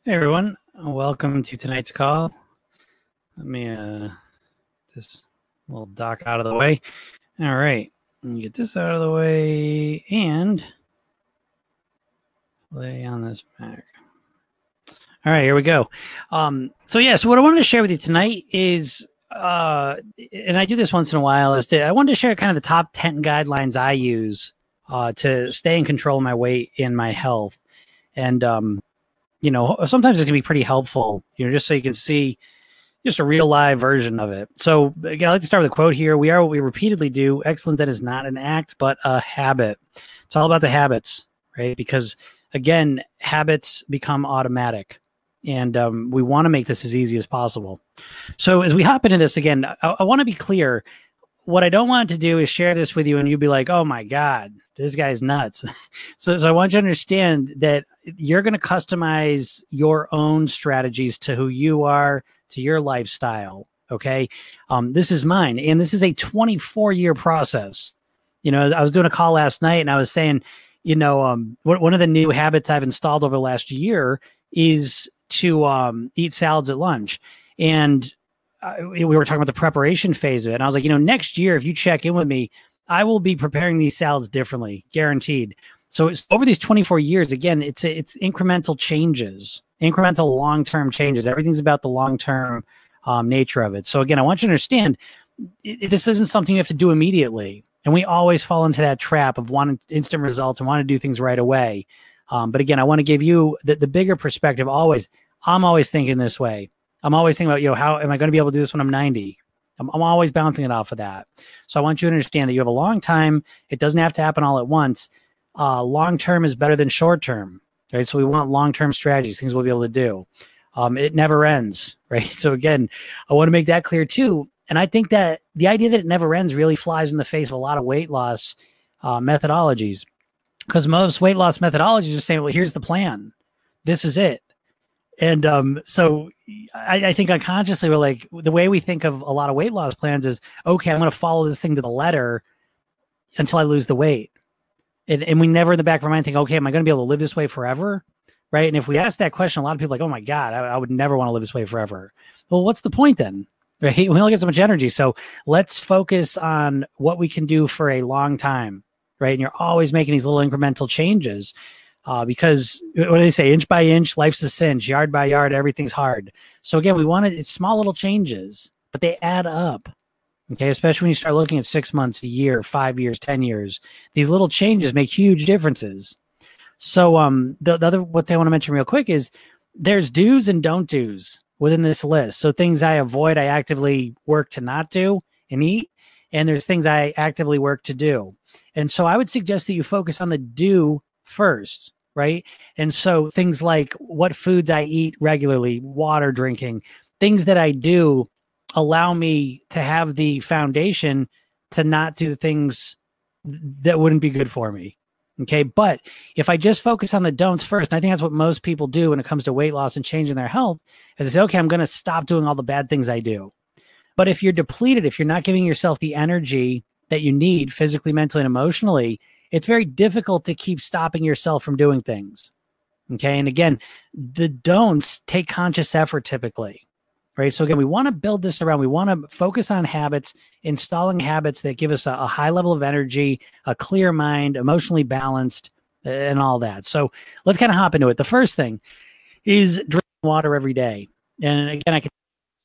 Hey everyone, welcome to tonight's call. Let me this little dock out of the way. All right, let me get this out of the way and play on this Mac. All right, here we go. So what I wanted to share with you tonight is, and I do this once in a while, I wanted to share kind of the top 10 guidelines I use to stay in control of my weight and my health. And sometimes it can be pretty helpful, just so you can see just a real live version of it. So again, I'd like to start with a quote here. We are what we repeatedly do. Excellent that is not an act, but a habit. It's all about the habits, right? Because again, habits become automatic. And we want to make this as easy as possible. So as we hop into this again, I want to be clear. What I don't want to do is share this with you and you'd be like, oh my God, this guy's nuts. So I want you to understand that you're going to customize your own strategies to who you are, to your lifestyle. Okay. This is mine. And this is a 24-year process. I was doing a call last night and I was saying, one of the new habits I've installed over the last year is to eat salads at lunch. And we were talking about the preparation phase of it. And I was like, next year, if you check in with me, I will be preparing these salads differently, guaranteed. So it's over these 24 years, again, it's incremental changes, incremental long-term changes. Everything's about the long-term nature of it. So again, I want you to understand this isn't something you have to do immediately. And we always fall into that trap of wanting instant results and want to do things right away. But again, I want to give you the bigger perspective always. I'm always thinking this way. I'm always thinking about, how am I going to be able to do this when I'm 90? I'm always bouncing it off of that. So I want you to understand that you have a long time. It doesn't have to happen all at once. Long term is better than short term, right? So we want long term strategies, things we'll be able to do. It never ends, right? So again, I want to make that clear too. And I think that the idea that it never ends really flies in the face of a lot of weight loss methodologies, because most weight loss methodologies are saying, well, here's the plan. This is it. And so I think unconsciously we're like, the way we think of a lot of weight loss plans is, okay, I'm going to follow this thing to the letter until I lose the weight. And we never in the back of our mind think, okay, am I going to be able to live this way forever? Right. And if we ask that question, a lot of people are like, oh my God, I would never want to live this way forever. Well, what's the point then? Right. We only get so much energy. So let's focus on what we can do for a long time. Right. And you're always making these little incremental changes. Because what do they say? Inch by inch, life's a cinch. Yard by yard, everything's hard. So again, it's small little changes, but they add up. Okay, especially when you start looking at 6 months, a year, 5 years, 10 years. These little changes make huge differences. So the other what they want to mention real quick is there's do's and don't do's within this list. So things I avoid, I actively work to not do and eat, and there's things I actively work to do. And so I would suggest that you focus on the do first, right? And so things like what foods I eat regularly, water drinking, things that I do allow me to have the foundation to not do the things that wouldn't be good for me. Okay. But if I just focus on the don'ts first, and I think that's what most people do when it comes to weight loss and changing their health, is they say, okay, I'm going to stop doing all the bad things I do. But if you're depleted, if you're not giving yourself the energy that you need physically, mentally, and emotionally, it's very difficult to keep stopping yourself from doing things. Okay. And again, the don'ts take conscious effort typically. Right. So again, we want to build this around, we want to focus on habits, installing habits that give us a high level of energy, a clear mind, emotionally balanced, and all that. So let's kind of hop into it. The first thing is drinking water every day. And again, I can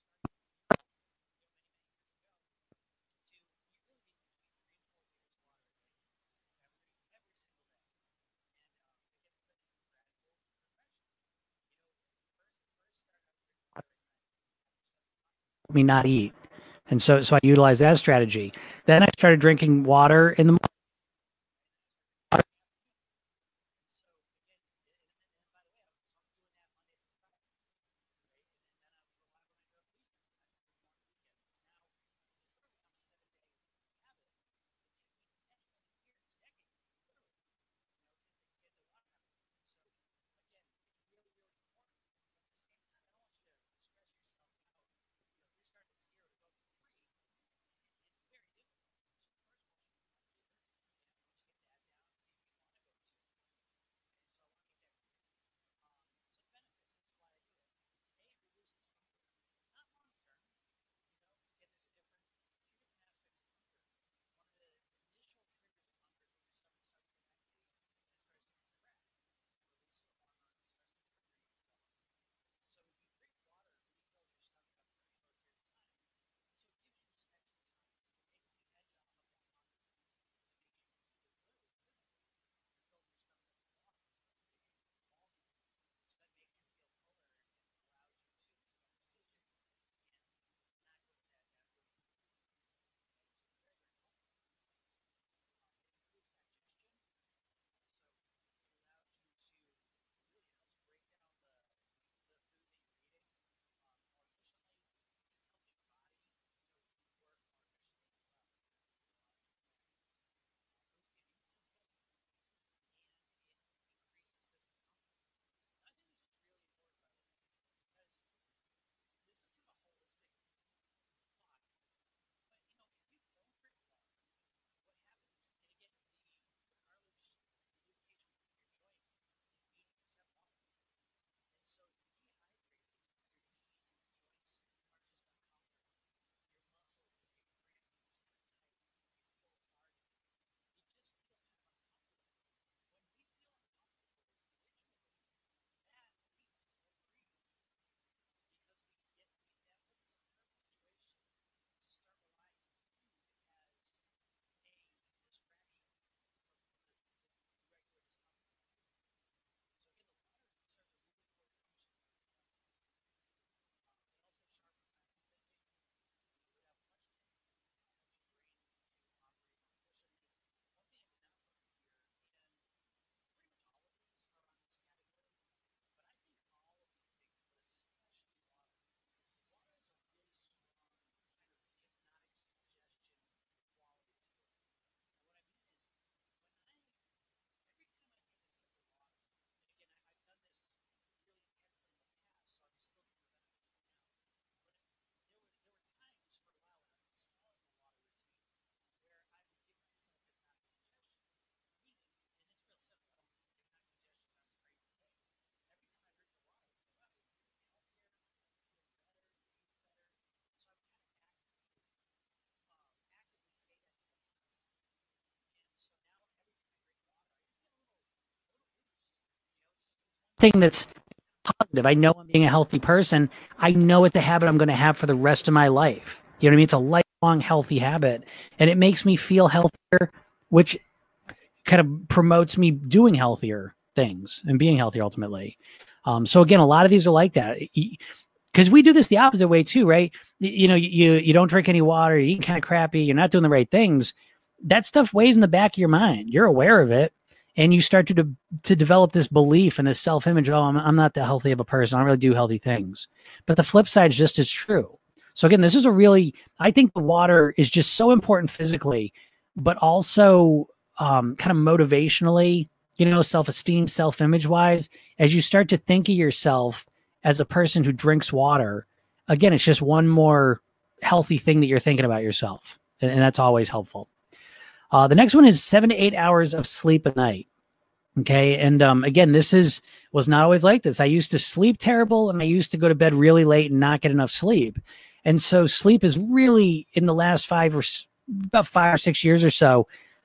me not eat. And so I utilized that strategy. Then I started drinking water in the morning. thing that's positive. I know I'm being a healthy person. I know it's a habit I'm going to have for the rest of my life. You know what I mean? It's a lifelong healthy habit, and it makes me feel healthier, which kind of promotes me doing healthier things and being healthier ultimately. So again, a lot of these are like that because we do this the opposite way too, right? You don't drink any water, you eat kind of crappy, you're not doing the right things. That stuff weighs in the back of your mind. You're aware of it, and you start to develop this belief and this self-image. Oh, I'm not that healthy of a person. I don't really do healthy things. But the flip side is just as true. So again, this is I think the water is just so important physically, but also kind of motivationally, self-esteem, self-image wise, as you start to think of yourself as a person who drinks water. Again, it's just one more healthy thing that you're thinking about yourself. And that's always helpful. The next one is 7 to 8 hours of sleep a night. Okay. And again, was not always like this. I used to sleep terrible, and I used to go to bed really late and not get enough sleep. And so sleep is really, in the last about 5 or 6 years or so,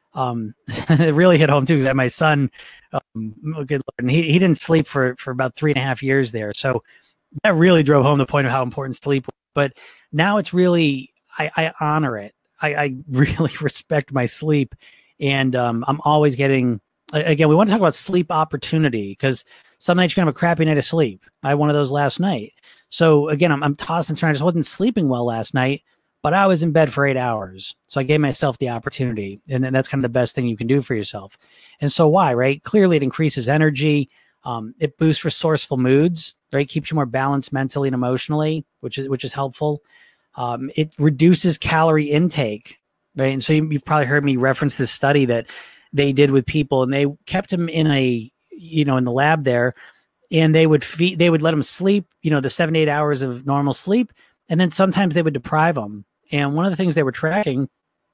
it really hit home too, because I had my son, good Lord, and he didn't sleep for about 3.5 years there. So that really drove home the point of how important sleep was. But now it's really, I honor it. I really respect my sleep, and I'm always getting, again, we want to talk about sleep opportunity, because some nights you're going to have a crappy night of sleep. I had one of those last night. So again, I'm tossing, I just wasn't sleeping well last night, but I was in bed for 8 hours. So I gave myself the opportunity, and then that's kind of the best thing you can do for yourself. And so why, right? Clearly it increases energy. It boosts resourceful moods, right? Keeps you more balanced mentally and emotionally, which is helpful. It reduces calorie intake, right? And so you've probably heard me reference this study that they did with people, and they kept them in in the lab there, and they would let them sleep, the 7 to 8 hours of normal sleep. And then sometimes they would deprive them. And one of the things they were tracking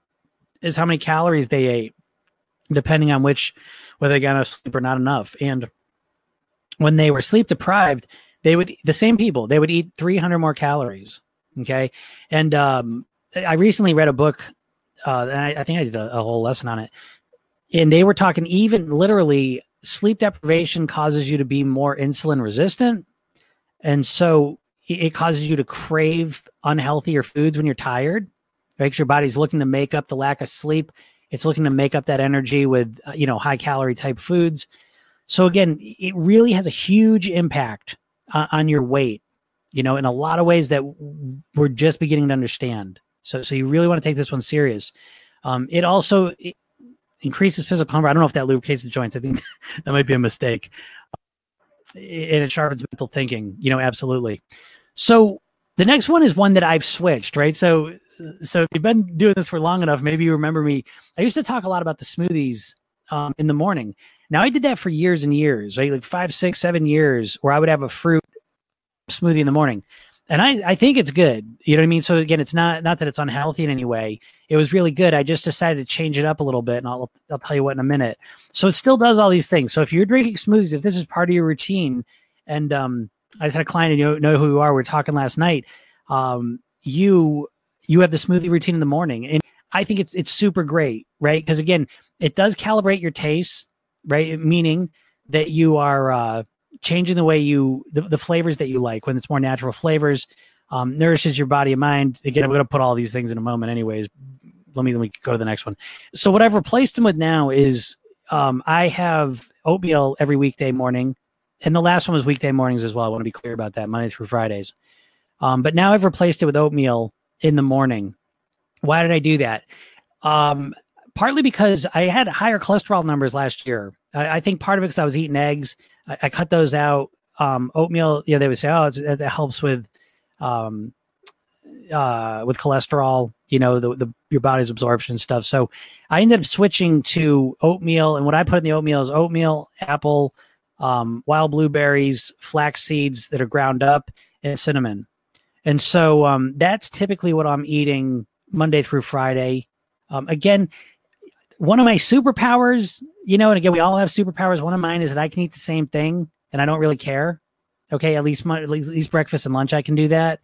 is how many calories they ate, depending on whether they got enough sleep or not enough. And when they were sleep deprived, the same people, they would eat 300 more calories. Okay. And I recently read a book, and I think I did a whole lesson on it. And they were talking, even literally, sleep deprivation causes you to be more insulin resistant. And so it causes you to crave unhealthier foods when you're tired, right? Because your body's looking to make up the lack of sleep. It's looking to make up that energy with, high calorie type foods. So again, it really has a huge impact on your weight, in a lot of ways that we're just beginning to understand. So you really want to take this one serious. It also increases physical comfort. I don't know if that lubricates the joints. I think that might be a mistake. And it sharpens mental thinking, absolutely. So the next one is one that I've switched, right? So if you've been doing this for long enough, maybe you remember me. I used to talk a lot about the smoothies in the morning. Now, I did that for years and years, right? Like 5, 6, 7 years, where I would have a fruit smoothie in the morning. And I think it's good. You know what I mean? So again, it's not that it's unhealthy in any way. It was really good. I just decided to change it up a little bit, and I'll tell you what in a minute. So it still does all these things. So if you're drinking smoothies, if this is part of your routine, and I just had a client, and you know who you are. We were talking last night. You have the smoothie routine in the morning, and I think it's super great, right? Because again, it does calibrate your taste, right? Meaning that you are changing the way the flavors that you like when it's more natural flavors, nourishes your body and mind. Again, I'm going to put all these things in a moment anyways. Let me go to the next one. So what I've replaced them with now is I have oatmeal every weekday morning. And the last one was weekday mornings as well. I want to be clear about that, Monday through Fridays. But now I've replaced it with oatmeal in the morning. Why did I do that? Partly because I had higher cholesterol numbers last year. I think part of it because I was eating eggs. I cut those out. Oatmeal, they would say, it helps with cholesterol, your body's absorption stuff. So I ended up switching to oatmeal, and what I put in the oatmeal is oatmeal, apple, wild blueberries, flax seeds that are ground up, and cinnamon. And so that's typically what I'm eating Monday through Friday. Again, one of my superpowers, and again, we all have superpowers. One of mine is that I can eat the same thing and I don't really care. Okay. At least breakfast and lunch, I can do that.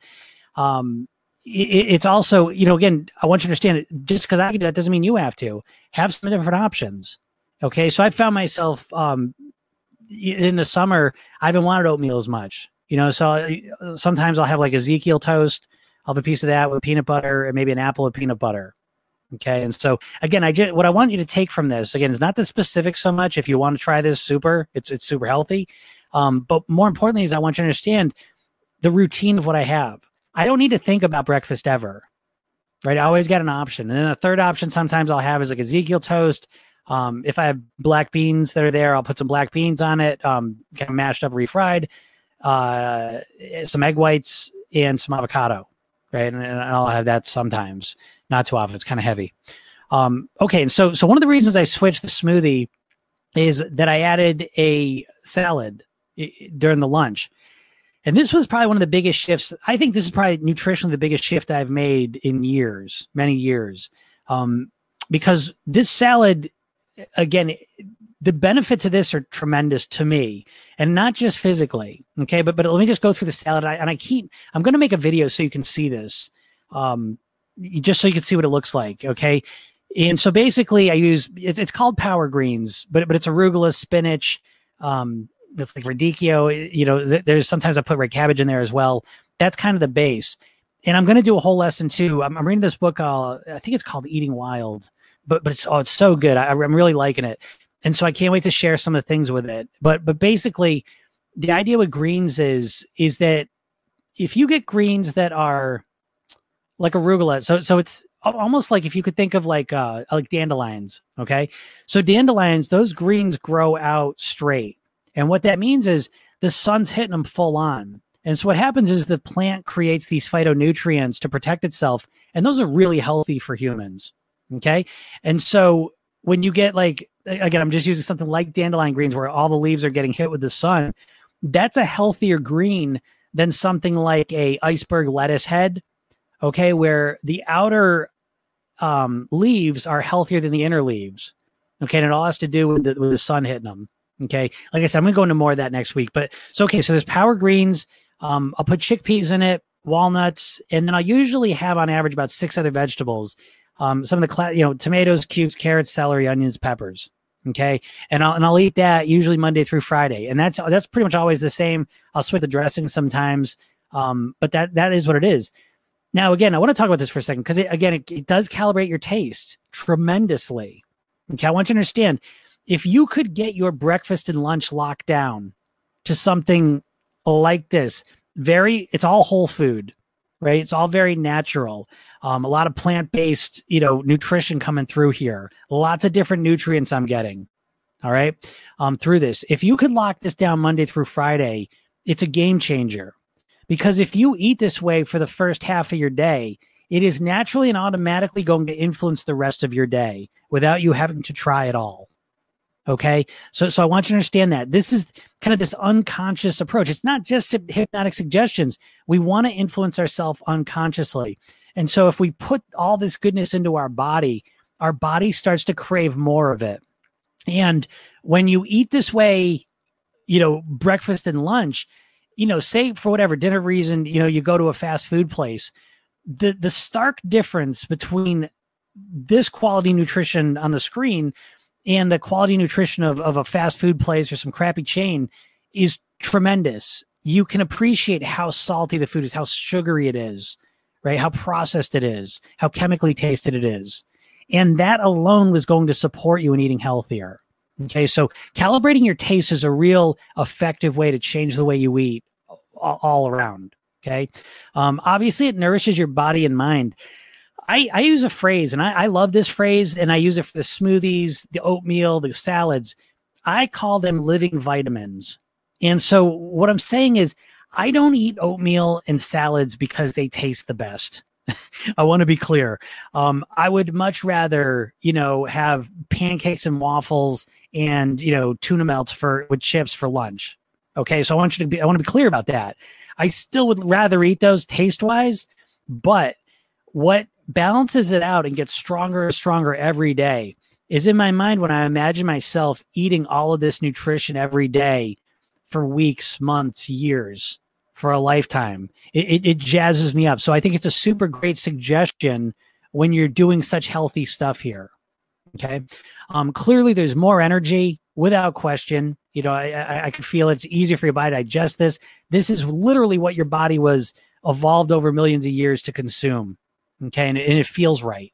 It's also, again, I want you to understand it. Just because I can do that doesn't mean you have to. Have some different options. Okay. So I found myself, in the summer, I haven't wanted oatmeal as much, so sometimes I'll have like Ezekiel toast. I'll have a piece of that with peanut butter and maybe an apple with peanut butter. Okay. And so again, what I want you to take from this, again, is not the specifics so much. If you want to try this, it's super healthy. But more importantly is I want you to understand the routine of what I have. I don't need to think about breakfast ever, right? I always got an option. And then a third option sometimes I'll have is like Ezekiel toast. If I have black beans that are there, I'll put some black beans on it, kind of mashed up, refried, some egg whites and some avocado, right? And I'll have that sometimes, not too often. It's kind of heavy. Okay. And so one of the reasons I switched the smoothie is that I added a salad during the lunch. And this was probably one of the biggest shifts. I think this is probably nutritionally the biggest shift I've made in years, many years. Because this salad, again, the benefits of this are tremendous to me, and not just physically. Okay. But let me just go through the salad. I'm going to make a video so you can see this, just so you can see what it looks like. Okay. And so basically it's called Power Greens, but it's arugula, spinach, it's like radicchio, there's sometimes I put red cabbage in there as well. That's kind of the base. And I'm going to do a whole lesson too. I'm reading this book. I think it's called Eating Wild, but it's so good. I'm really liking it. And so I can't wait to share some of the things with it. But basically the idea with greens is that if you get greens that are like arugula, so it's almost like if you could think of like dandelions. Okay. So dandelions, those greens grow out straight. And what that means is the sun's hitting them full on. And so what happens is the plant creates these phytonutrients to protect itself. And those are really healthy for humans. Okay. And so when you get like, again, I'm just using something like dandelion greens where all the leaves are getting hit with the sun. That's a healthier green than something like a iceberg lettuce head. Okay. Where the outer leaves are healthier than the inner leaves. Okay. And it all has to do with the sun hitting them. Okay. Like I said, I'm going to go into more of that next week, but so there's Power Greens. I'll put chickpeas in it, walnuts, and then I'll usually have on average about 6 other vegetables. Some of the, tomatoes, cubes, carrots, celery, onions, peppers. Okay. And I'll eat that usually Monday through Friday. And that's pretty much always the same. I'll switch the dressing sometimes. But that is what it is. Now, again, I want to talk about this for a second because it does calibrate your taste tremendously. Okay. I want you to understand, if you could get your breakfast and lunch locked down to something like this, it's all whole food, right? It's all very natural. A lot of plant-based, nutrition coming through here. Lots of different nutrients I'm getting. All right. Through this. If you could lock this down Monday through Friday, it's a game changer. Because if you eat this way for the first half of your day, it is naturally and automatically going to influence the rest of your day without you having to try it all. Okay. So I want you to understand that this is kind of this unconscious approach. It's not just hypnotic suggestions. We want to influence ourselves unconsciously. And so if we put all this goodness into our body starts to crave more of it. And when you eat this way, breakfast and lunch, say for whatever dinner reason, you go to a fast food place, the stark difference between this quality nutrition on the screen and the quality nutrition of a fast food place or some crappy chain is tremendous. You can appreciate how salty the food is, how sugary it is, right? How processed it is, how chemically tasted it is. And that alone was going to support you in eating healthier. Okay. So calibrating your taste is a real effective way to change the way you eat all around. Okay. Obviously it nourishes your body and mind. I use a phrase, and I love this phrase, and I use it for the smoothies, the oatmeal, the salads. I call them living vitamins. And so what I'm saying is I don't eat oatmeal and salads because they taste the best. I want to be clear. I would much rather, have pancakes and waffles and, tuna melts with chips for lunch. Okay. So I want to be clear about that. I still would rather eat those taste wise, but what balances it out and gets stronger and stronger every day is in my mind when I imagine myself eating all of this nutrition every day for weeks, months, years, for a lifetime. It jazzes me up. So I think it's a super great suggestion when you're doing such healthy stuff here. Okay. Clearly there's more energy without question. I can feel it's easier for your body to digest this. This is literally what your body was evolved over millions of years to consume. Okay. And it feels right.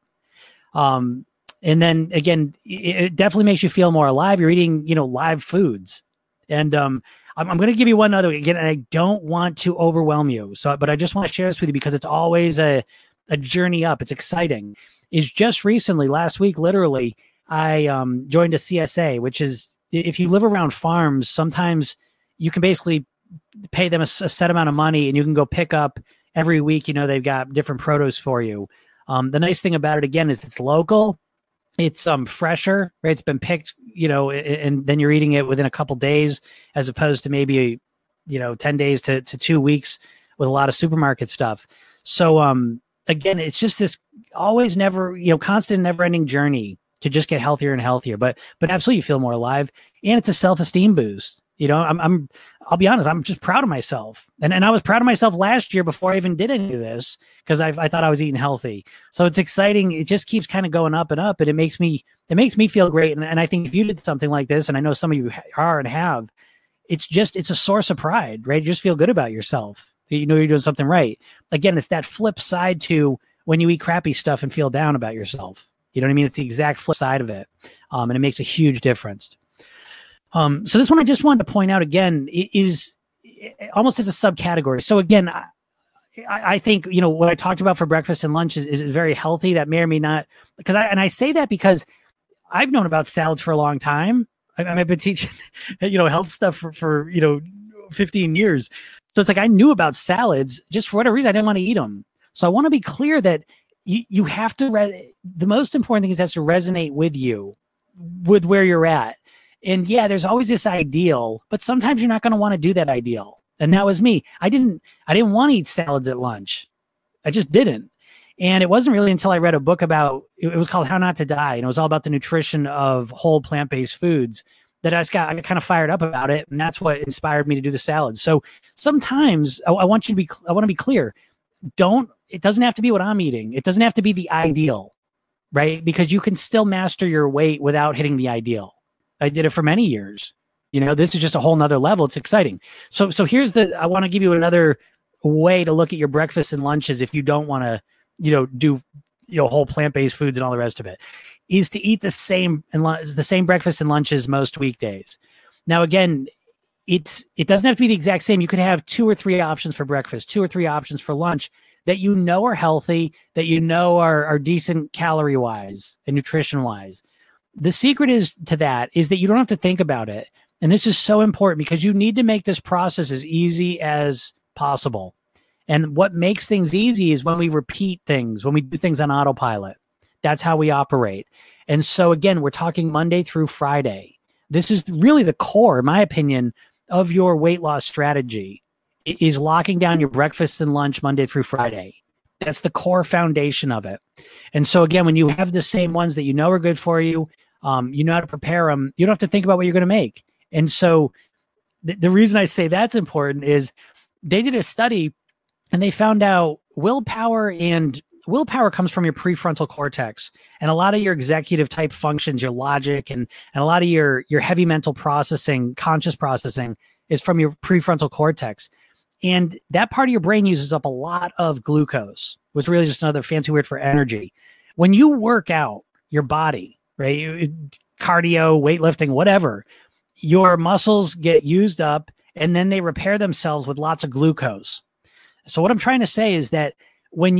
And then again, it definitely makes you feel more alive. You're eating, live foods. And I'm going to give you one other again, and I don't want to overwhelm you. But I just want to share this with you because it's always a journey up. It's exciting. Is just recently, last week, literally, I joined a CSA, which is if you live around farms, sometimes you can basically pay them a set amount of money and you can go pick up every week. They've got different produce for you. The nice thing about it, again, is it's local. It's fresher, right? It's been picked, and then you're eating it within a couple days, as opposed to maybe, 10 days to 2 weeks with a lot of supermarket stuff. So, again, it's just this always never, constant, never ending journey to just get healthier and healthier, but absolutely feel more alive. And it's a self-esteem boost. I'll be honest, I'm just proud of myself. And I was proud of myself last year before I even did any of this because I thought I was eating healthy. So it's exciting. It just keeps kind of going up and up, and it makes me feel great. And I think if you did something like this, and I know some of you are and have, it's a source of pride, right? You just feel good about yourself. You're doing something right. Again, it's that flip side to when you eat crappy stuff and feel down about yourself. You know what I mean? It's the exact flip side of it. And it makes a huge difference. So this one I just wanted to point out again is almost as a subcategory. So again, I think, what I talked about for breakfast and lunch is very healthy. That may or may not, I say that because I've known about salads for a long time. I've been teaching, health stuff for 15 years. So it's like, I knew about salads, just for whatever reason, I didn't want to eat them. So I want to be clear that you have to, the most important thing is it has to resonate with you, with where you're at. And yeah, there's always this ideal, but sometimes you're not going to want to do that ideal. And that was me. I didn't want to eat salads at lunch. I just didn't. And it wasn't really until I read a book about, it was called How Not to Die. And it was all about the nutrition of whole plant-based foods that I got kind of fired up about it. And that's what inspired me to do the salads. So sometimes I want to be clear. It doesn't have to be what I'm eating. It doesn't have to be the ideal, right? Because you can still master your weight without hitting the ideal. I did it for many years. This is just a whole nother level. It's exciting. So here's I want to give you another way to look at your breakfasts and lunches if you don't want to, do, whole plant-based foods and all the rest of it, is to eat the same breakfast and lunches most weekdays. Now, again, it doesn't have to be the exact same. You could have 2 or 3 options for breakfast, 2 or 3 options for lunch that are healthy, that are decent calorie-wise and nutrition-wise. The secret is that you don't have to think about it. And this is so important because you need to make this process as easy as possible. And what makes things easy is when we repeat things, when we do things on autopilot. That's how we operate. And so again, we're talking Monday through Friday. This is really the core, in my opinion, of your weight loss strategy, is locking down your breakfast and lunch Monday through Friday. That's the core foundation of it. And so again, when you have the same ones that are good for you, you know how to prepare them, you don't have to think about what you're going to make. And so the reason I say that's important is they did a study and they found out willpower comes from your prefrontal cortex, and a lot of your executive type functions, your logic and a lot of your heavy mental processing, conscious processing is from your prefrontal cortex. And that part of your brain uses up a lot of glucose, which is really just another fancy word for energy. When you work out your body, right? Cardio, weightlifting, whatever, your muscles get used up and then they repair themselves with lots of glucose. So what I'm trying to say is that when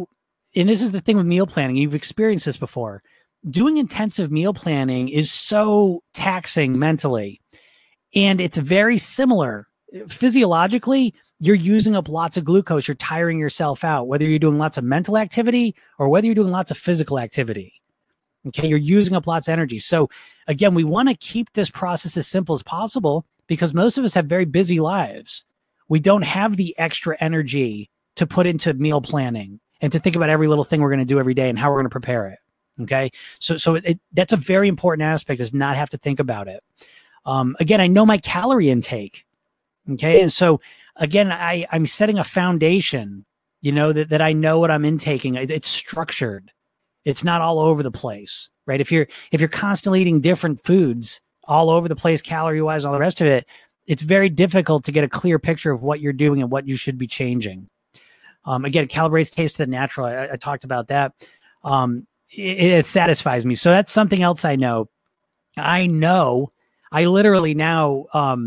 and this is the thing with meal planning, you've experienced this before, doing intensive meal planning is so taxing mentally. And it's very similar. Physiologically, you're using up lots of glucose. You're tiring yourself out, whether you're doing lots of mental activity or whether you're doing lots of physical activity. Okay, you're using up lots of energy. So again, we want to keep this process as simple as possible because most of us have very busy lives. We don't have the extra energy to put into meal planning and to think about every little thing we're going to do every day and how we're going to prepare it. Okay, so that's a very important aspect, is not have to think about it. Again, I know my calorie intake. Okay, and so again, I'm setting a foundation, that I know what I'm intaking. It's structured. It's not all over the place, right? If you're constantly eating different foods, all over the place calorie wise, all the rest of it, it's very difficult to get a clear picture of what you're doing and what you should be changing. Again, it calibrates taste to the natural. I talked about that. It satisfies me. So that's something else I know. I literally now,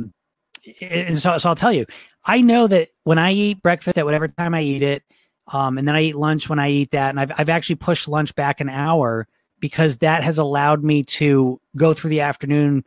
and so I'll tell you, I know that when I eat breakfast at whatever time I eat it, and then I eat lunch when I eat that, and I've actually pushed lunch back an hour because that has allowed me to go through the afternoon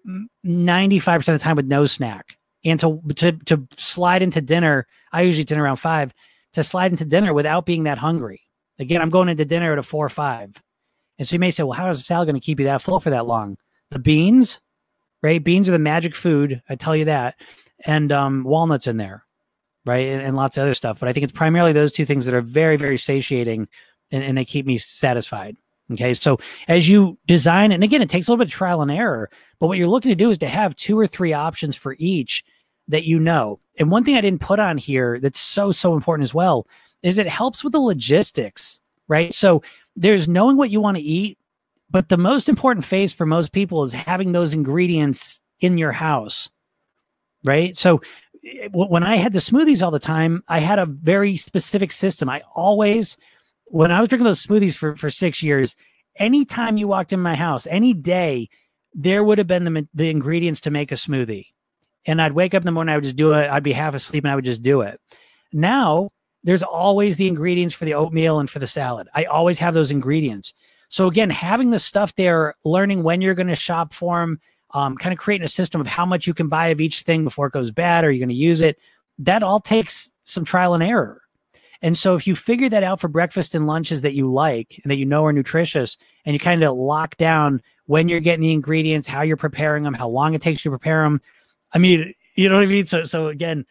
95% of the time with no snack, and to slide into dinner. I usually eat dinner around 5, to slide into dinner without being that hungry. Again, I'm going into dinner at a 4 or 5. And so you may say, well, how is a salad going to keep you that full for that long? The beans, right? Beans are the magic food. I tell you that. And walnuts in there, right? And lots of other stuff. But I think it's primarily those two things that are very, very satiating, and they keep me satisfied. Okay. So as you design, and again, it takes a little bit of trial and error, but what you're looking to do is to have 2 or 3 options for each that you know. And one thing I didn't put on here that's so important as well is it helps with the logistics, right? So there's knowing what you want to eat, but the most important phase for most people is having those ingredients in your house, right? So when I had the smoothies all the time, I had a very specific system. I always, when I was drinking those smoothies for 6 years, anytime you walked in my house, any day, there would have been the ingredients to make a smoothie. And I'd wake up in the morning, I would just do it. I'd be half asleep and I would just do it. Now, there's always the ingredients for the oatmeal and for the salad. I always have those ingredients. So again, having the stuff there, learning when you're going to shop for them, kind of creating a system of how much you can buy of each thing before it goes bad, or you're going to use it, that all takes some trial and error. And so if you figure that out for breakfast and lunches that you like and that you know are nutritious, and you kind of lock down when you're getting the ingredients, how you're preparing them, how long it takes you to prepare them, I mean, you know what I mean? So again,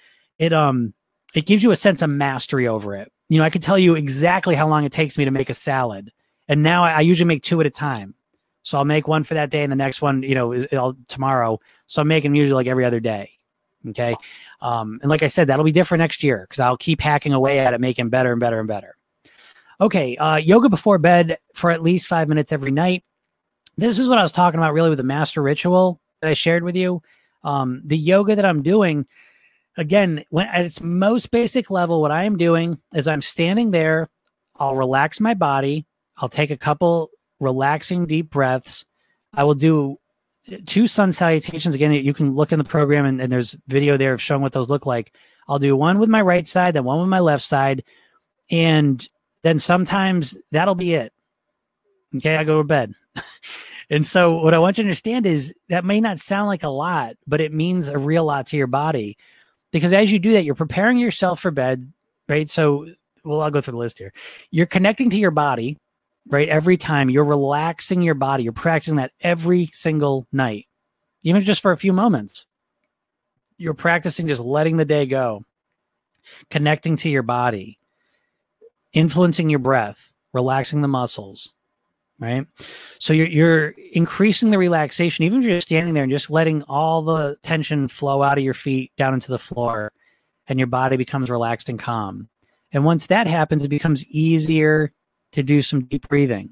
it gives you a sense of mastery over it. You know, I could tell you exactly how long it takes me to make a salad. And now I usually make 2 at a time. So I'll make one for that day and the next one, you know, tomorrow. So I'm making them usually like every other day. Okay. And like I said, that'll be different next year because I'll keep hacking away at it, making better and better and better. Okay. Yoga before bed for at least 5 minutes every night. This is what I was talking about really with the master ritual that I shared with you. The yoga that I'm doing, again, when at its most basic level, what I am doing is I'm standing there. I'll relax my body. I'll take a couple relaxing deep breaths. I will do 2 sun salutations. Again, you can look in the program and there's video there of showing what those look like. I'll do one with my right side, then one with my left side. And then sometimes that'll be it. Okay, I go to bed. And so what I want you to understand is that may not sound like a lot, but it means a real lot to your body. Because as you do that, you're preparing yourself for bed, right? So, I'll go through the list here. You're connecting to your body, right? Every time you're relaxing your body, you're practicing that every single night, even just for a few moments. You're practicing just letting the day go, connecting to your body, influencing your breath, relaxing the muscles, right? So you're increasing the relaxation, even if you're standing there and just letting all the tension flow out of your feet down into the floor, and your body becomes relaxed and calm. And once that happens, it becomes easier to do some deep breathing.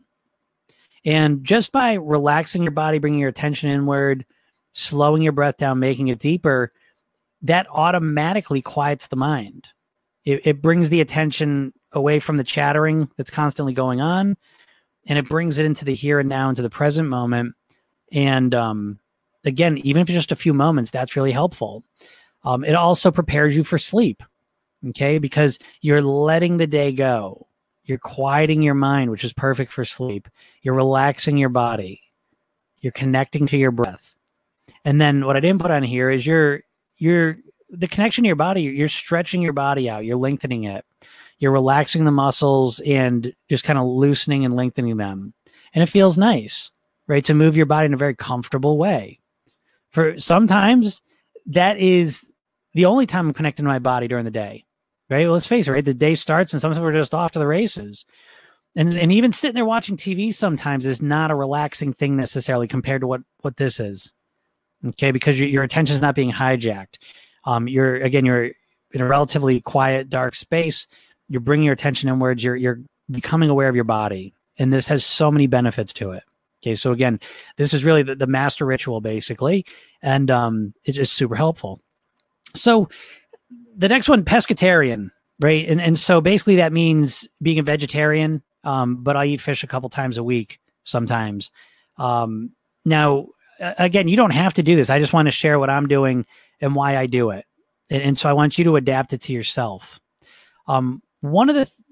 And just by relaxing your body, bringing your attention inward, slowing your breath down, making it deeper, that automatically quiets the mind. It brings the attention away from the chattering that's constantly going on, and it brings it into the here and now, into the present moment. And again, even if it's just a few moments, that's really helpful. It also prepares you for sleep, okay? Because you're letting the day go. You're quieting your mind, which is perfect for sleep. You're relaxing your body. You're connecting to your breath. And then what I didn't put on here is you're the connection to your body. You're stretching your body out. You're lengthening it. You're relaxing the muscles and just kind of loosening and lengthening them. And it feels nice, right? To move your body in a very comfortable way. For sometimes that is the only time I'm connecting to my body during the day, right? Well, let's face it, right? The day starts and sometimes we're just off to the races. And even sitting there watching TV sometimes is not a relaxing thing necessarily compared to what this is. Okay. Because your attention is not being hijacked. You're in a relatively quiet, dark space. You're bringing your attention inwards. You're becoming aware of your body. And this has so many benefits to it. Okay, so again, this is really the master ritual basically, and it's just super helpful. So the next one, pescatarian, right? And so basically that means being a vegetarian, but I eat fish a couple times a week sometimes. Now, again, you don't have to do this. I just want to share what I'm doing and why I do it. And so I want you to adapt it to yourself. One of the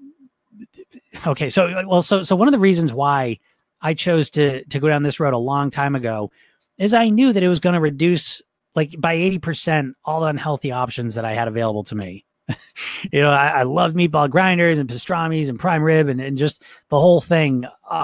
so one of the reasons why I chose to go down this road a long time ago is I knew that it was going to reduce like by 80% all the unhealthy options that I had available to me. I love meatball grinders and pastrami's and prime rib and just the whole thing.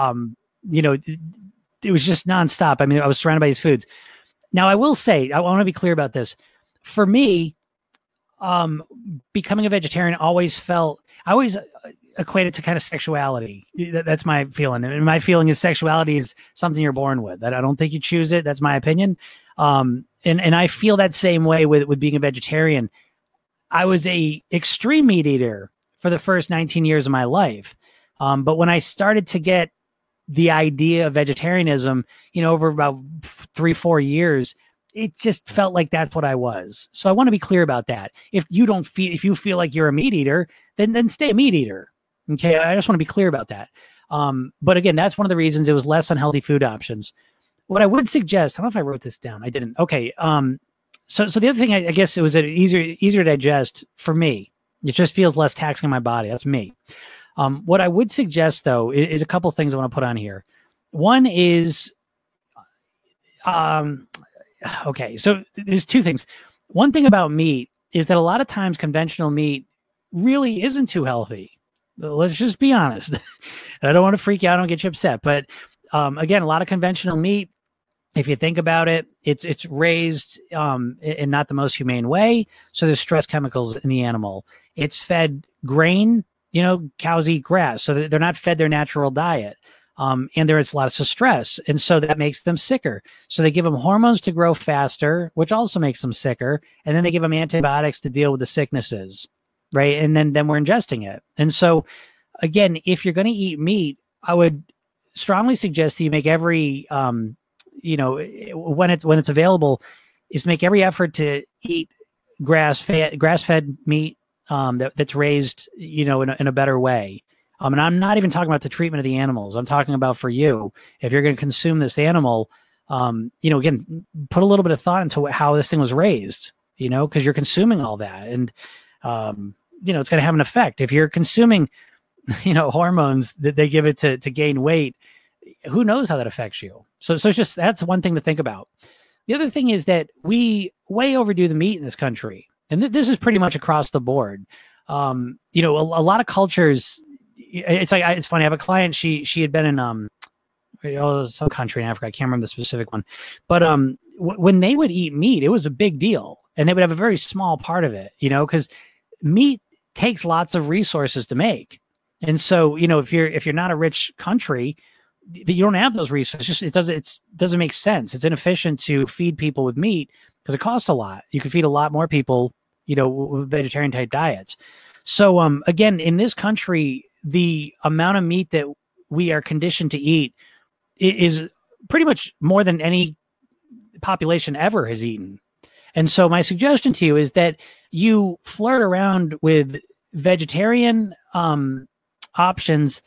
It was just nonstop. I mean, I was surrounded by these foods. Now, I will say, I want to be clear about this. For me, becoming a vegetarian I always equated to kind of sexuality. That's my feeling. And my feeling is sexuality is something you're born with. I don't think you choose it. That's my opinion. And I feel that same way with being a vegetarian. I was a extreme meat eater for the first 19 years of my life. But when I started to get the idea of vegetarianism, over about 3-4 years, it just felt like that's what I was. So I want to be clear about that. If you feel like you're a meat eater, then stay a meat eater. Okay. I just want to be clear about that. But again, that's one of the reasons it was less unhealthy food options. What I would suggest, I don't know if I wrote this down. I didn't. Okay. So the other thing, I guess it was easier to digest for me. It just feels less taxing on my body. That's me. What I would suggest though is a couple things I want to put on here. One is, okay, so there's two things. One thing about meat is that a lot of times conventional meat really isn't too healthy. Let's just be honest. I don't want to freak you out. I don't get you upset. But again, a lot of conventional meat, if you think about it, it's raised in not the most humane way. So there's stress chemicals in the animal. It's fed grain. Cows eat grass. So they're not fed their natural diet. And there's lots of stress. And so that makes them sicker. So they give them hormones to grow faster, which also makes them sicker. And then they give them antibiotics to deal with the sicknesses, right? And then we're ingesting it. And so, again, if you're going to eat meat, I would strongly suggest that you make every, when it's available, is make every effort to eat grass-fed meat that's raised, in a better way. And I'm not even talking about the treatment of the animals. I'm talking about for you, if you're going to consume this animal, again, put a little bit of thought into how this thing was raised, because you're consuming all that. And, it's going to have an effect. If you're consuming, hormones that they give it to gain weight, who knows how that affects you? So it's just, that's one thing to think about. The other thing is that we way overdo the meat in this country. And this is pretty much across the board. A lot of cultures, it's funny. I have a client. She had been in some country in Africa. I can't remember the specific one, but when they would eat meat, it was a big deal, and they would have a very small part of it, because meat takes lots of resources to make, and so if you're not a rich country, you don't have those resources. It doesn't make sense. It's inefficient to feed people with meat because it costs a lot. You can feed a lot more people, with vegetarian type diets. So again, in this country, the amount of meat that we are conditioned to eat is pretty much more than any population ever has eaten. And so my suggestion to you is that you flirt around with vegetarian options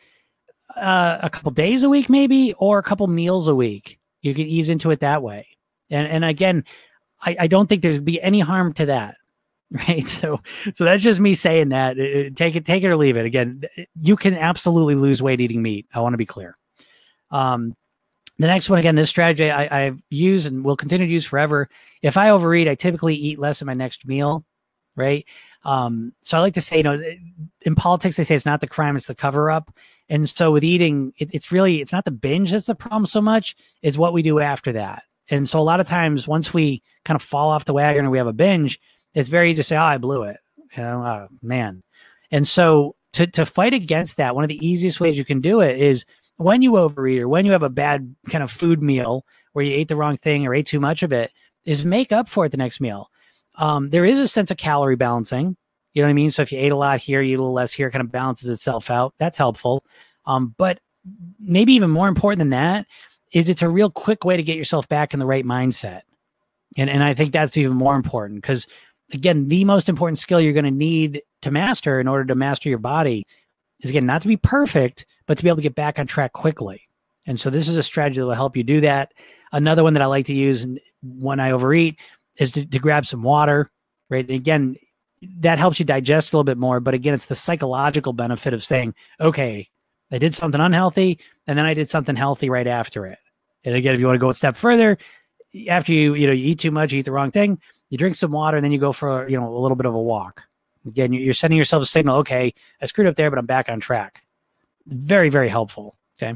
a couple days a week, maybe, or a couple meals a week. You can ease into it that way. And again, I don't think there'd be any harm to that. Right. So that's just me saying that. Take it or leave it. Again, you can absolutely lose weight eating meat. I want to be clear. The next one, again, this strategy I use and will continue to use forever. If I overeat, I typically eat less in my next meal. Right. So I like to say, in politics, they say it's not the crime, it's the cover up. And so with eating, it's not the binge that's the problem so much, it's what we do after that. And so a lot of times once we kind of fall off the wagon or we have a binge, it's very easy to say, oh, I blew it. Oh, man. And so to fight against that, one of the easiest ways you can do it is when you overeat or when you have a bad kind of food meal where you ate the wrong thing or ate too much of it, is make up for it the next meal. There is a sense of calorie balancing. You know what I mean? So if you ate a lot here, you eat a little less here, it kind of balances itself out. That's helpful. But maybe even more important than that is it's a real quick way to get yourself back in the right mindset. And I think that's even more important because, again, the most important skill you're going to need to master in order to master your body is, again, not to be perfect, but to be able to get back on track quickly. And so this is a strategy that will help you do that. Another one that I like to use when I overeat is to grab some water, right? And again, that helps you digest a little bit more. But again, it's the psychological benefit of saying, okay, I did something unhealthy and then I did something healthy right after it. And again, if you want to go a step further, after you eat too much, you eat the wrong thing, you drink some water and then you go for, a little bit of a walk. Again, you're sending yourself a signal, okay, I screwed up there, but I'm back on track. Very, very helpful. Okay.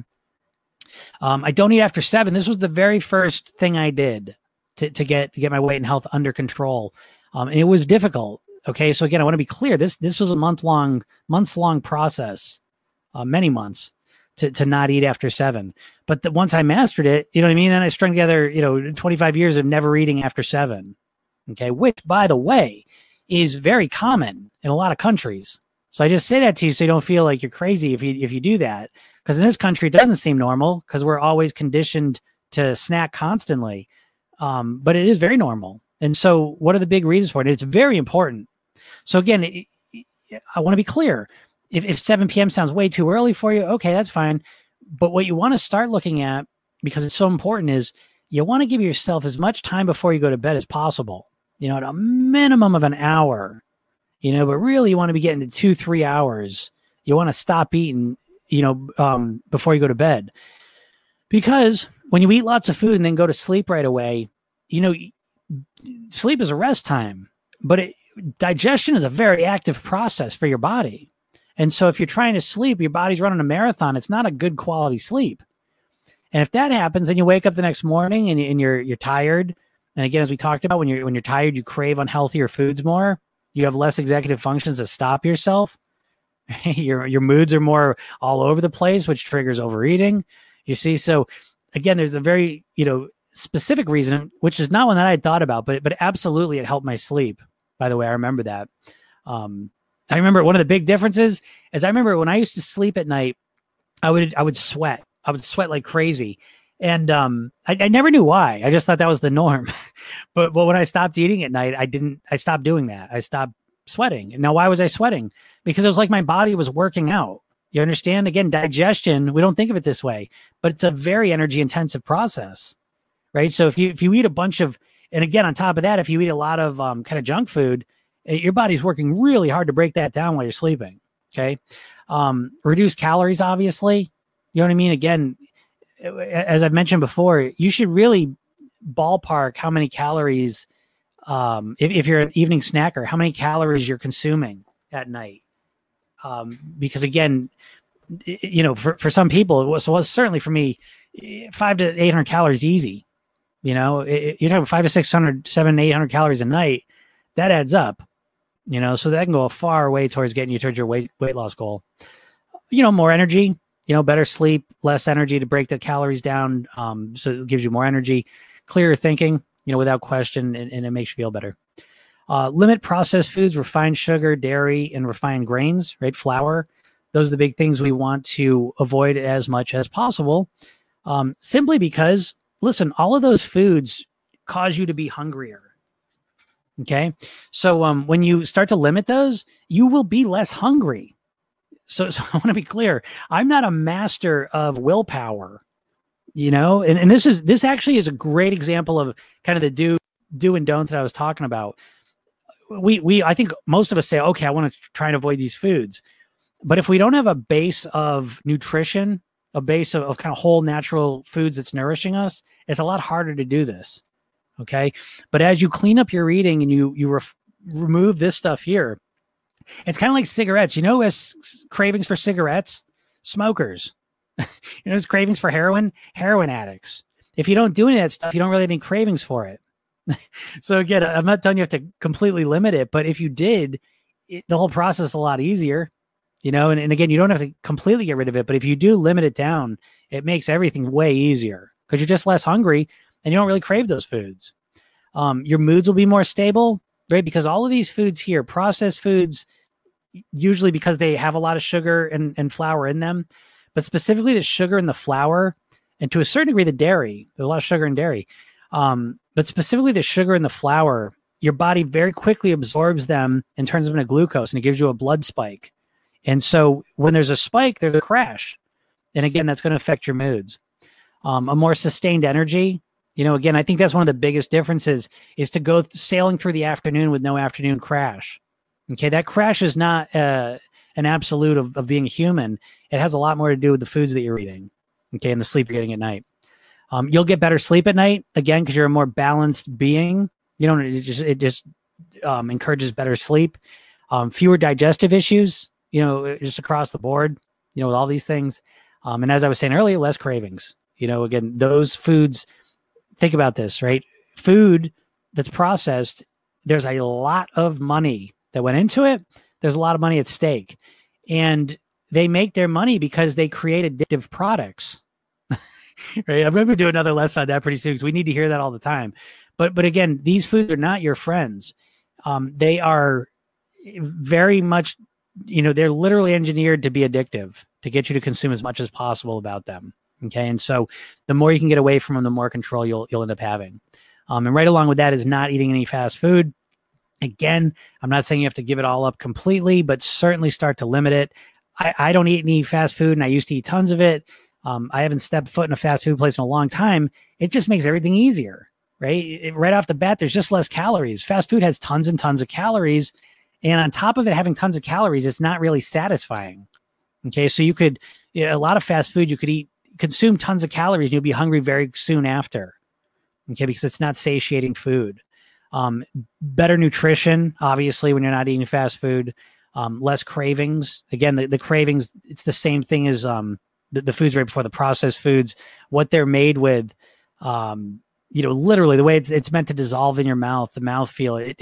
I don't eat after 7. This was the very first thing I did to get my weight and health under control. And it was difficult. Okay. So again, I want to be clear. This was a months long process, many months to not eat after 7. But once I mastered it, you know what I mean? Then I strung together, 25 years of never eating after 7. Okay. Which, by the way, is very common in a lot of countries. So I just say that to you so you don't feel like you're crazy if you do that. Because in this country, it doesn't seem normal because we're always conditioned to snack constantly. But it is very normal. And so what are the big reasons for it? It's very important. So again, I want to be clear. If 7 p.m. sounds way too early for you, okay, that's fine. But what you want to start looking at, because it's so important, is you want to give yourself as much time before you go to bed as possible. At a minimum of an hour, but really you want to be getting to 2-3 hours. You want to stop eating, before you go to bed. Because when you eat lots of food and then go to sleep right away, sleep is a rest time, but digestion is a very active process for your body. And so if you're trying to sleep, your body's running a marathon. It's not a good quality sleep. And if that happens, then you wake up the next morning and you're tired. And again, as we talked about, when you're tired, you crave unhealthier foods more. You have less executive functions to stop yourself. Your moods are more all over the place, which triggers overeating. You see, so again, there's a very specific reason, which is not one that I had thought about, but absolutely it helped my sleep. By the way, I remember that. I remember one of the big differences is I remember when I used to sleep at night, I would sweat. I would sweat like crazy. And I never knew why. I just thought that was the norm. But when I stopped eating at night, I stopped doing that. I stopped sweating. And now why was I sweating? Because it was like my body was working out. You understand? Again, digestion, we don't think of it this way, but it's a very energy intensive process, right? So if you eat a bunch of, and again, on top of that, if you eat a lot of kind of junk food, your body's working really hard to break that down while you're sleeping. Okay. Reduce calories, obviously. You know what I mean? Again, as I've mentioned before, you should really ballpark how many calories, if you're an evening snacker, how many calories you're consuming at night. Because again, for some people, it was certainly for me, 500 to 800 calories easy. You're talking 500 to 600, 700, 800 calories a night. That adds up. So that can go a far way towards getting you towards your weight loss goal. More energy, better sleep, less energy to break the calories down. So it gives you more energy, clearer thinking, without question, and it makes you feel better. Limit processed foods, refined sugar, dairy, and refined grains, right? Flour. Those are the big things we want to avoid as much as possible. Simply because, listen, all of those foods cause you to be hungrier. Okay. So when you start to limit those, you will be less hungry. So I want to be clear. I'm not a master of willpower, and this actually is a great example of kind of the do and don't that I was talking about. I think most of us say, okay, I want to try and avoid these foods. But if we don't have a base of nutrition, a base of kind of whole natural foods that's nourishing us, it's a lot harder to do this. Okay. But as you clean up your eating and you remove this stuff here, it's kind of like cigarettes. As cravings for cigarettes, smokers, it's cravings for heroin addicts. If you don't do any of that stuff, you don't really have any cravings for it. So again, I'm not telling you have to completely limit it, but if you did, the whole process is a lot easier, and again, you don't have to completely get rid of it, but if you do limit it down, it makes everything way easier because you're just less hungry and you don't really crave those foods. Your moods will be more stable, right? Because all of these foods here, processed foods, usually because they have a lot of sugar and flour in them, but specifically the sugar and the flour and to a certain degree, the dairy. There's a lot of sugar in dairy. But specifically the sugar in the flour, your body very quickly absorbs them and turns them into glucose, and it gives you a blood spike. And so when there's a spike, there's a crash. And again, that's going to affect your moods. A more sustained energy, again, I think that's one of the biggest differences is to go sailing through the afternoon with no afternoon crash. Okay, that crash is not an absolute of being human. It has a lot more to do with the foods that you're eating, okay, and the sleep you're getting at night. You'll get better sleep at night, again, because you're a more balanced being. It just encourages better sleep. Fewer digestive issues, just across the board, with all these things. And as I was saying earlier, less cravings. Again, those foods, think about this, right? Food that's processed, there's a lot of money that went into it. There's a lot of money at stake. And they make their money because they create addictive products. Right? I'm going to do another lesson on that pretty soon because we need to hear that all the time. But again, these foods are not your friends. They are very much, they're literally engineered to be addictive, to get you to consume as much as possible about them. Okay. And so the more you can get away from them, the more control you'll end up having. And right along with that is not eating any fast food. Again, I'm not saying you have to give it all up completely, but certainly start to limit it. I don't eat any fast food, and I used to eat tons of it. I haven't stepped foot in a fast food place in a long time. It just makes everything easier, right? Right off the bat, there's just less calories. Fast food has tons and tons of calories. And on top of it having tons of calories, it's not really satisfying. Okay, so you could, a lot of fast food, you could consume tons of calories, and you'll be hungry very soon after. Okay, because it's not satiating food. Better nutrition, obviously, when you're not eating fast food. Less cravings. Again, the cravings, it's the same thing as the foods right before, the processed foods, what they're made with. Literally the way it's meant to dissolve in your mouth, the mouthfeel.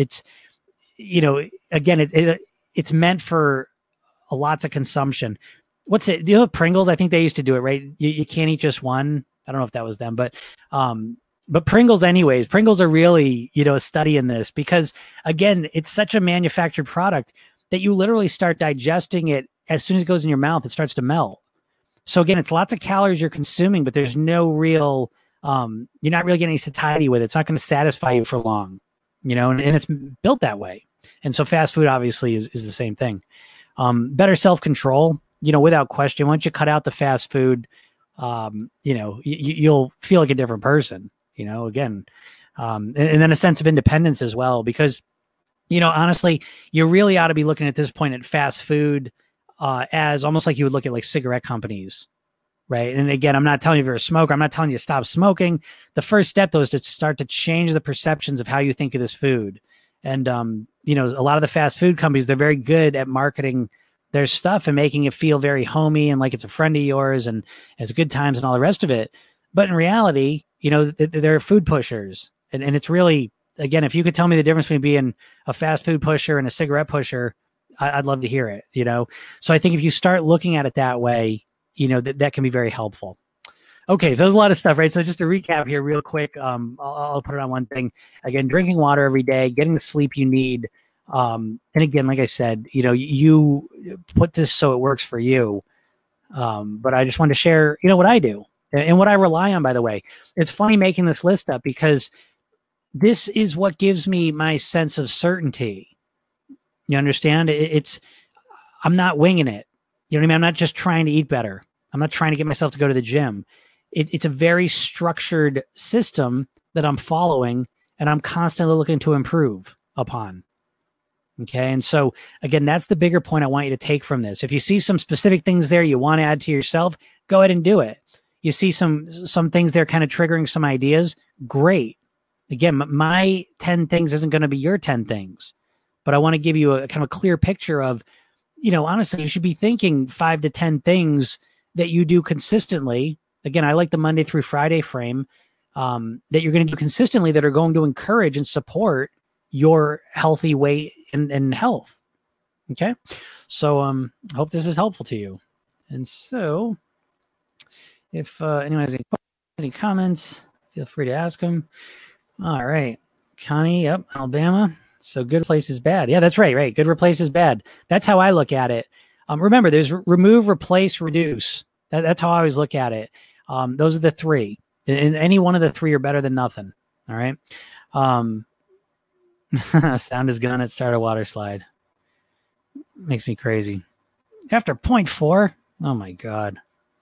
It's meant for lots of consumption. What's it? Pringles, I think they used to do it, right? You can't eat just one. I don't know if that was them, but Pringles anyways, Pringles are really, a study in this because again, it's such a manufactured product that you literally start digesting it as soon as it goes in your mouth, it starts to melt. So again, it's lots of calories you're consuming, but there's no real, you're not really getting any satiety with it. It's not going to satisfy you for long, and it's built that way. And so fast food obviously is the same thing. Better self-control, without question. Once you cut out the fast food, you'll feel like a different person, again. And then a sense of independence as well, because, honestly, you really ought to be looking at this point at fast food as almost like you would look at like cigarette companies, right? And again, I'm not telling you if you're a smoker, I'm not telling you to stop smoking. The first step, though, is to start to change the perceptions of how you think of this food. And, a lot of the fast food companies, they're very good at marketing their stuff and making it feel very homey and like it's a friend of yours and it's good times and all the rest of it. But in reality, they're food pushers. And it's really, again, if you could tell me the difference between being a fast food pusher and a cigarette pusher, I'd love to hear it, So I think if you start looking at it that way, that can be very helpful. Okay, so there's a lot of stuff, right? So just to recap here real quick, I'll put it on one thing. Again, drinking water every day, getting the sleep you need. And again, like I said, you put this so it works for you. But I just wanted to share, what I do and what I rely on, by the way. It's funny making this list up because this is what gives me my sense of certainty. You understand? I'm not winging it. You know what I mean? I'm not just trying to eat better. I'm not trying to get myself to go to the gym. It's a very structured system that I'm following and I'm constantly looking to improve upon. Okay. And so again, that's the bigger point I want you to take from this. If you see some specific things there you want to add to yourself, go ahead and do it. You see some things there kind of triggering some ideas. Great. Again, my 10 things isn't going to be your 10 things, but I want to give you a kind of clear picture of, honestly, you should be thinking 5 to 10 things that you do consistently. Again, I like the Monday through Friday frame that you're going to do consistently that are going to encourage and support your healthy weight and health. Okay. So I hope this is helpful to you. And so if anyone has any comments, feel free to ask them. All right. Connie, yep, Alabama. So good replace is bad. Yeah, that's right. Right. Good replace is bad. That's how I look at it. Remember, there's remove, replace, reduce. That's how I always look at it. Those are the three. And any one of the three are better than nothing. All right. Sound is gone at start a water slide. Makes me crazy. After 0.4? Oh my God.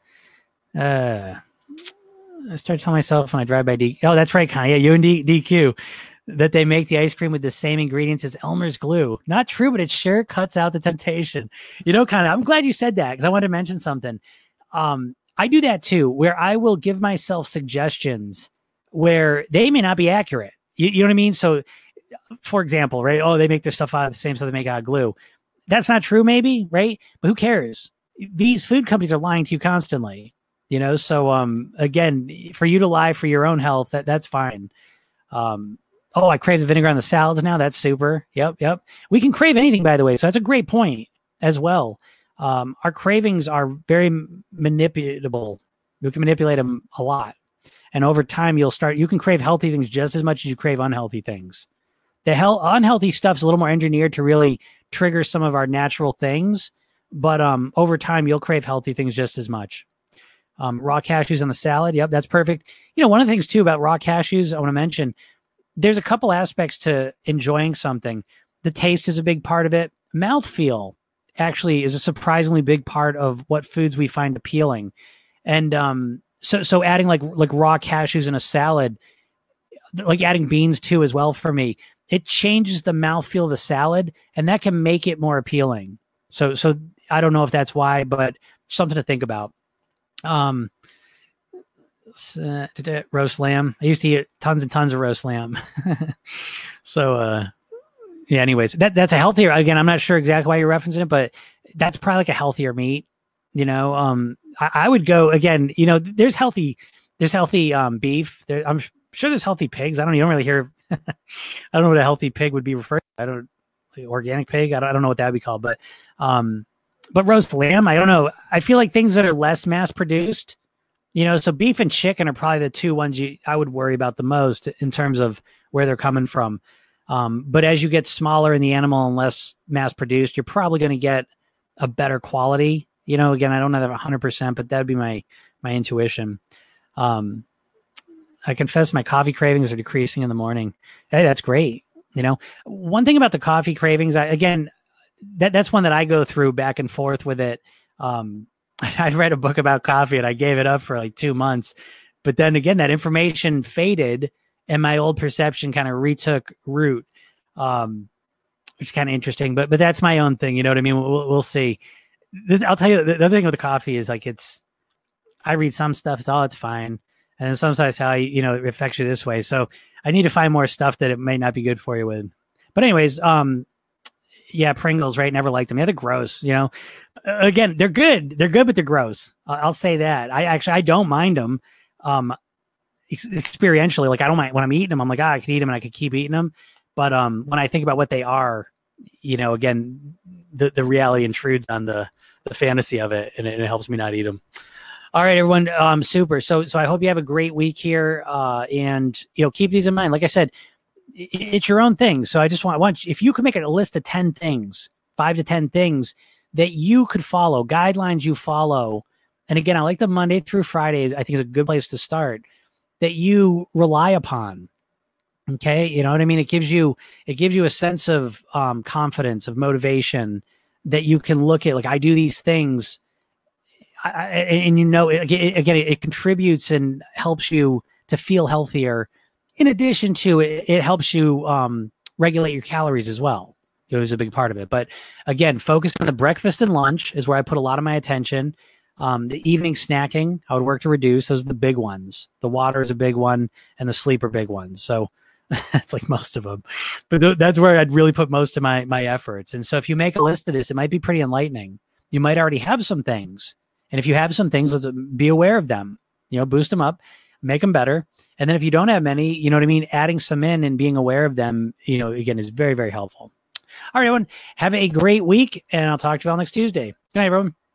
I start telling myself when I drive by DQ. Oh, that's right, Connie. Yeah, you and DQ. That they make the ice cream with the same ingredients as Elmer's glue. Not true, but it sure cuts out the temptation. Connie, I'm glad you said that because I wanted to mention something. I do that too, where I will give myself suggestions where they may not be accurate. You know what I mean? So, for example, right? Oh, they make their stuff out of the same stuff they make out of glue. That's not true, maybe, right? But who cares? These food companies are lying to you constantly, So, again, for you to lie for your own health, that's fine. I crave the vinegar on the salads now. That's super. Yep. We can crave anything, by the way. So that's a great point as well. Our cravings are very manipulatable. You can manipulate them a lot. And over time, you can crave healthy things just as much as you crave unhealthy things. The unhealthy stuff's a little more engineered to really trigger some of our natural things. But over time, you'll crave healthy things just as much. Raw cashews on the salad. Yep, that's perfect. One of the things, too, about raw cashews, I want to mention, there's a couple aspects to enjoying something. The taste is a big part of it. Mouthfeel actually is a surprisingly big part of what foods we find appealing. And so adding like raw cashews in a salad, like adding beans too as well for me, it changes the mouthfeel of the salad and that can make it more appealing. So I don't know if that's why, but something to think about. Roast lamb. I used to eat tons and tons of roast lamb. So, yeah, anyways, that's a healthier, again, I'm not sure exactly why you're referencing it, but that's probably like a healthier meat, I would go again, there's healthy beef. I'm sure there's healthy pigs. You don't really hear, I don't know what a healthy pig would be referred to. Organic pig. I don't know what that would be called, but roast lamb, I don't know. I feel like things that are less mass produced, so beef and chicken are probably the two ones I would worry about the most in terms of where they're coming from. But as you get smaller in the animal and less mass produced, you're probably going to get a better quality. Again, I don't know that 100%, but that'd be my intuition. I confess my coffee cravings are decreasing in the morning. Hey, that's great. One thing about the coffee cravings, that's one that I go through back and forth with it. I'd read a book about coffee and I gave it up for like 2 months, but then again, that information faded and my old perception kind of retook root, which is kind of interesting, but that's my own thing. You know what I mean? We'll see. I'll tell you the other thing with the coffee is like, I read some stuff, it's fine. And then sometimes how, it affects you this way. So I need to find more stuff that it may not be good for you with. But anyways, yeah, Pringles, right? Never liked them. Yeah, they're gross. Again, they're good, but they're gross. I'll say that. I don't mind them. Experientially, like I don't mind when I'm eating them. I'm like, I could eat them and I could keep eating them. But when I think about what they are, again, the reality intrudes on the fantasy of it, and it helps me not eat them. All right, everyone. Super. So I hope you have a great week here, and keep these in mind. Like I said, it's your own thing. So I just want if you could make a list of 10 things, 5 to 10 things that you could follow, guidelines you follow. And again, I like the Monday through Fridays. I think is a good place to start that you rely upon. Okay. You know what I mean? It gives you a sense of confidence, of motivation that you can look at, like, I do these things. It contributes and helps you to feel healthier. In addition to it helps you regulate your calories as well. It was a big part of it. But again, focus on the breakfast and lunch is where I put a lot of my attention. The evening snacking, I would work to reduce. Those are the big ones. The water is a big one, and the sleep are big ones. So that's like most of them. But that's where I'd really put most of my efforts. And so if you make a list of this, it might be pretty enlightening. You might already have some things. And if you have some things, let's be aware of them. Boost them up, make them better. And then if you don't have many, you know what I mean? Adding some in and being aware of them, again, is very, very helpful. All right, everyone, have a great week, and I'll talk to you all next Tuesday. Good night, everyone.